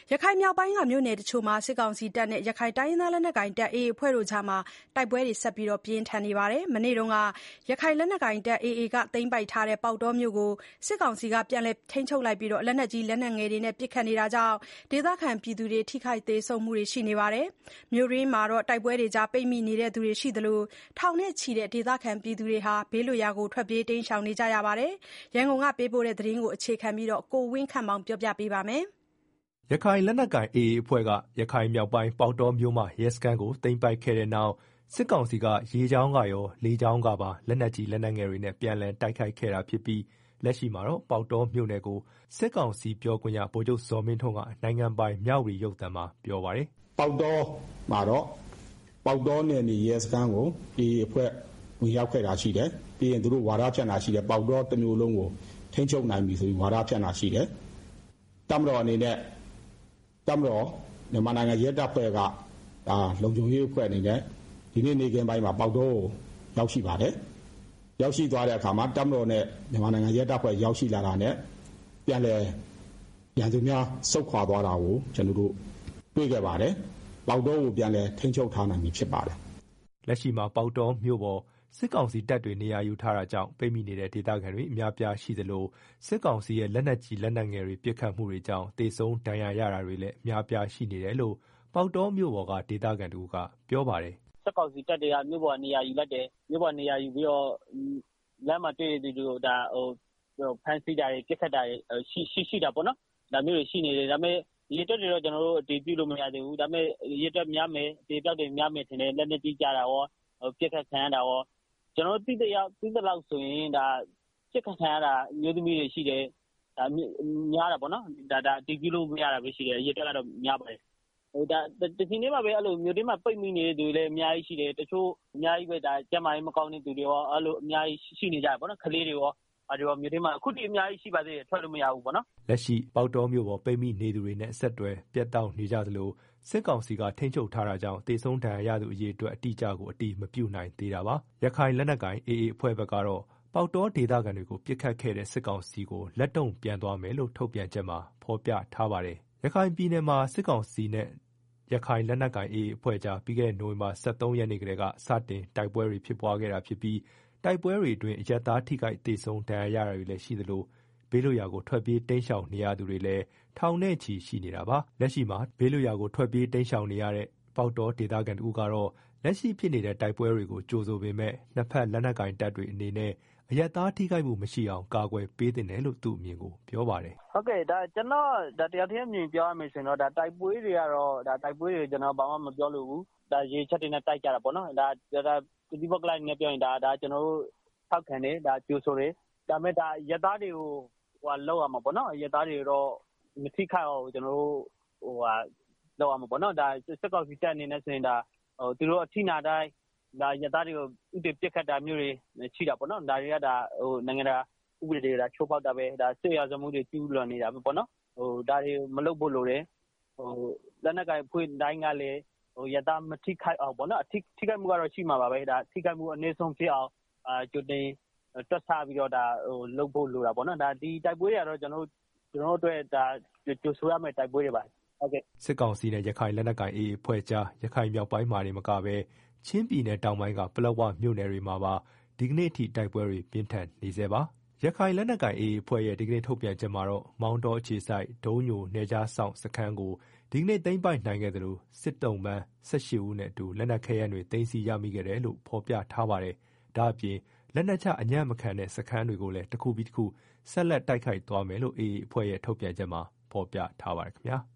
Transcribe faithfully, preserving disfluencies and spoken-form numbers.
ရခိုင်မြောက်ပိုင်းကမြို့နယ်တချို့မှာစစ်ကောင်စီတပ်နဲ့ရခိုင်တိုင်းရင်းသားလက်နက်ကိုင်တပ် အေအေ အဖွဲ့တို့ကြားတိုက်ပွဲတွေဆက်လက်ပြင်းထန်နေပါတယ်။ မနေ့ကရခိုင်လက်နက်ကိုင်တပ် အေအေ ကသိမ်းပိုက်ထားတဲ့ပေါက်တောမြို့ကိုစစ်ကောင်စီကပြန်လည်ထိန်းချုပ်လိုက်ပြီးလက်နက်ကြီးလက်နက်ငယ်တွေနဲ့ပစ်ခတ်နေတာကြောင့်ဒေသခံပြည်သူတွေထိခိုက်သေဆုံးမှုတွေရှိနေပါတယ်။ မြို့တွင်းမှာတိုက်ပွဲတွေကြားပိတ်မိနေသူတွေရှိသလိုထောင်နဲ့ချီတဲ့ဒေသခံပြည်သူတွေဘေးလွတ်ရာထွက်ပြေးတိမ်းရှောင်နေကြရပါတယ်။ ရန်ကုန်ကပေးပို့တဲ့သတင်းကိုအခြေခံပြီးကိုဝင်းခန့်မောင်ပြောပြပါမယ်။ရခိုင်လက်နက်ကိုင် အေအေ အဖွဲ့က ရခိုင်မြောက်ပိုင်း ပေါက်တောမြို့မရဲစခန်းကို သိမ်းပိုက်ခဲ့တဲ့နောက် စစ်ကောင်စီက ရေကြောင်းကရော လေကြောင်းကပါ လက်နက်ကြီးလက်နက်ငယ်တွေနဲ့ ပြန်လည်တိုက်ခိုက်ခဲ့တာဖြစ်ပြီး လက်ရှိမှာတော့ ပေါက်တောမြို့နယ်ကို စစ်ကောင်စီပြောခွင့်ရ ဗိုလ်ချုပ်ဇော်မင်းထွန်းက နိုင်ငံပိုင်မြဝတီရုပ်သံမှာ ပြောပါတယ်။ “ပေါက်တောမှာတော့ ပေါက်တောနယ်မြေရဲစခန်းကို အေအေ အဖွဲ့ဝင်ရောက်ခဲ့တာရှိတယ်။ ပြီးရင်သူတို့ဝါဒဖြန့်တာရှိတယ်။ ပေါက်တောတမြို့လုံးကိုထိန်းချုပ်နိုင်ပြီဆိုပြီးဝါဒဖြန့်တာရှိတယ်။ တပ်မတော်အနေနဲ့တပ်မတော်မြန်မာနိုင်ငံရဲတပ်ဖွဲ့ကဒါလုံခြုံရေးအဖွဲ့အနေနဲ့ဒီနေ့နေ့ခင်းပိုင်းမှာပေါက်တောကိုရောက်ရှိပါတယ်။ရောက်ရှိသွားတဲ့အခါမှာတပ်မတော်နဲ့မြန်မာနိုင်ငံရဲတပ်ဖွဲ့ရောက်ရှိလာတာနဲ့ပြန်လည်ရန်သူများဆုတ်ခွာသွားတာကိုကျွန်တော်တို့တွေ့ခဲ့ပါတယ်။ပေါက်တောကိုပြန်လည်ထိန်းချုပ်ထားနိုင်ပြီဖြစ်ပါတယ်။လက်ရှိမှာပေါက်တောမြို့ပေါ်စစ်ကောင်စီတပ်တွေနေရာယူထားတာကြောင့်ပိတ်မိနေတဲ့ဒေသခံတွေအများပြားရှိသလိုစစ်ကောင်စီရဲ့လက်နက်ကြီးလက်နက်ငယ်တွေပစ်ခတ်မှုတွေကြောင့်သေဆုံးဒဏ်ရာရတာတွေလည်းအများပြားရှိနေတယ်လို့ပေါက်တောမြို့ပေါ်ကဒေသခံတဦးကပြောပါတယ်။စစ်ကောင်စီတပ်တွေကမြို့ပေါ်နေရာယူလိုက်တယ်မြို့ပေါ်နေရာယူပြီးတော့လမ်းမှာတွေ့တဲ့သူတွေကိုဒါဟိုဖမ်းဆီးတာတွေပစ်ခတ်တာတွေရှိရှိရှိတာပေါ့နော်။ဒါမျိုးတွေရှိနေတယ်ဒါပေမဲ့ရေတက်တွေတော့ကျွန်တော်တို့အတည်ပြုလို့မရသေးဘူးဒါပေမဲ့ရေတက်များမယ်ဒေသတွေများမယ်ထင်တယ်လက်နက်ကြီးကြတာရောပစ်ခတ်ခံရတာရောကျွန်တော်တို့သိတဲ့ရောက်သိတဲ့လောက်ဆိုရင်ဒါစစ်ခတ်ခံရတာမျိုးသမီးတွေရှိတယ်ဒါများတာပေါ့နော်ဒါဒါအတည်ပြုလို့မရတာပဲရှိတယ်ရေတက်ကတော့များပါတယ်ဟိုဒါတချိန်တည်းမှာပဲအဲ့လိုမျိုးတွေမှာပိတ်မိနေတဲ့သူတွေလည်းအများကြီးရှိတယ်တချို့အများကြီးပဲဒါကျမကြီးမကောင်းတဲ့သူတွေရောအဲ့လိုအများကြီးရှိနေကြတယ်ပေါ့နော်ကလေးတွေရောအဲ့ဒီတော့မြို့ထဲမှာအခုတည်းအများကြီးရှိပါသေးတယ်ထွက်လို့မရဘူးပေါ့နော်လက်ရှိပေါက်တောမြို့ပေါ်ပိတ်မိနေသူတွေနဲ့ဆက်တွဲပြတ်တောက်နေကြသလိုစစ်ကောင်စီကထိန်းချုပ်ထားတာကြောင့်တေဆုံးဒဏ်ရာရသူအရေအတွက်အတိအကျကိုအတိမပြုနိုင်သေးတာပါရခိုင်လက်နက်ကိုင် အေအေ အဖွဲ့ဘက်ကတော့ပေါက်တောဒေသခံတွေကိုပစ်ခတ်ခဲ့တဲ့စစ်ကောင်စီကိုလက်တုံ့ပြန်သွားမယ်လို့ထုတ်ပြန်ချက်မှာဖော်ပြထားပါတယ်ရခိုင်ပြည်နယ်မှာစစ်ကောင်စီနဲ့ရခိုင်လက်နက်ကိုင် အေအေ အဖွဲ့ကြားပြီးခဲ့တဲ့နိုဝင်ဘာလ ၁၃ ရက်နေ့ကတည်းကစတင်တိုက်ပွဲတွေဖြစ်ပွားခဲ့တာဖြစ်ပြီးတိုက်ပွဲတွေအတွင်းအရပ်သားထိခိုက်သေဆုံးဒဏ်ရာရတာတွေလည်းရှိသလိုဘေးလွတ်ရာကိုထွက်ပြေးတိမ်းရှောင်နေရသူတွေလည်းထောင်နဲ့ချီရှိနေတာပါလက်ရှိမှာဘေးလွတ်ရာကိုထွက်ပြေးတိမ်းရှောင်နေရတဲ့ပေါက်တောဒေသခံတဦးကတော့လက်ရှိဖြစ်နေတဲ့တိုက်ပွဲတွေကိုကြိုဆိုပေမဲ့နှစ်ဖက်လက်နက်ကိုင်တပ်တွေအနေနဲ့အရပ်သားထိခိုက်မှုမရှိအောင်ကာကွယ်ပေးသင့်တယ်လို့သူ့အမြင်ကိုပြောပါတယ်ဟုတ်ကဲ့ဒါကျွန်တော်ဒါတရားထင်အမြင်ပြောရမယ်ဆိုရင်တော့ဒါတိုက်ပွဲတွေကတော့ဒါတိုက်ပွဲတွေကျွန်တော်ဘာမှမပြောလို့ဘူးဒါရေချက်တွေနဲ့တိုက်ကြတာပေါ့နော်ဒါဒါဒီဘက်ကလိုက်နေပြောရင်ဒါဒါကျွန်တော်တို့ထောက်ခံတယ်ဒါကြိုဆိုတယ်ဒါပေမဲ့ဒါရသားတွေကိုဟိုလောက်ရမှာပေါ့နော်ရသားတွေတော့မထိခိုက်အောင်ကျွန်တော်တို့ဟိုဟာလောက်ရမှာပေါ့နော်ဒါစစ်ကောင်စီတပ်အနေနဲ့ဆိုရင်ဒါဟိုသူတို့အထိနာတိုင်းဒါရသားတွေကိုဥတည်ပစ်ခတ်တာမျိုးတွေရှိတာပေါ့နော်ဒါတွေကဒါဟိုနိုင်ငံတကာဥပဒေတွေကချိုးဖောက်တာပဲဒါစစ်ရာဇဝမှုတွေကျူးလွန်နေတာပဲပေါ့နော်ဟိုဒါတွေမလုပ်ဖို့လိုတယ်ဟိုလက်နက်ကိုင်ဖွင့်တိုင်းကလည်းဟိုရသားမထိခိုက်အောင်ပေါ့နော်အထိထိခိုက်မှုကတော့ရှိမှာပါပဲဒါထိခိုက်မှုအနည်းဆုံးဖြစ်အောင်အာကြိုတင်တွက်ဆပြီးတော့ဒါဟိုလုပ်ဖို့လိုတာပေါ့နော်ဒါဒီတိုက်ပွဲတွေကတော့ကျွန်တော်တို့ကျွန်တော်တို့အတွက်ဒါကြိုဆိုရမယ့်တိုက်ပွဲတွေပါဟုတ်ကဲ့စစ်ကောင်စီနဲ့ရခိုင်လက်နက်ကိုင် အေအေ အဖွဲ့ကြားရခိုင်မြောက်ပိုင်းမှာနေမကပဲချင်းပြည်နယ်တောင်ပိုင်းကပလက်ဝမြို့နယ်တွေမှာပါဒီကနေ့အထိတိုက်ပွဲတွေပြင်းထန်နေဆဲပါရခိုင်လက်နက်ကိုင် အေအေ အဖွဲ့ရဲ့ဒီကနေ့ထုတ်ပြန်ချက်မှာတော့မောင်းတောအခြေစိုက်ဒုံးညိုနယ်ကြားဆောင်စခန်းကိုဒီကနေ့သိမ်းပိုက်နိုင်ခဲ့သလိုစစ်တုံးပန်း၁၈ဦးနဲ့အတူလက်နက်ခဲယမ်းတွေသိမ်းဆည်းရမိခဲ့တယ်လို့ဖော်ပြထားပါတယ်ဒါအပြင်လက်နက်ချအညံ့မခံတဲ့စခန်းတွေကိုလည်းတစ်ခုပြီးတစ်ခုဆက်လက်တိုက်ခိုက်သွားမယ်လို့ အေအေ အဖွဲ့ရဲ့ထုတ်ပြန်ချက်မှာဖော်ပြထားပါတယ်ခင်ဗျာ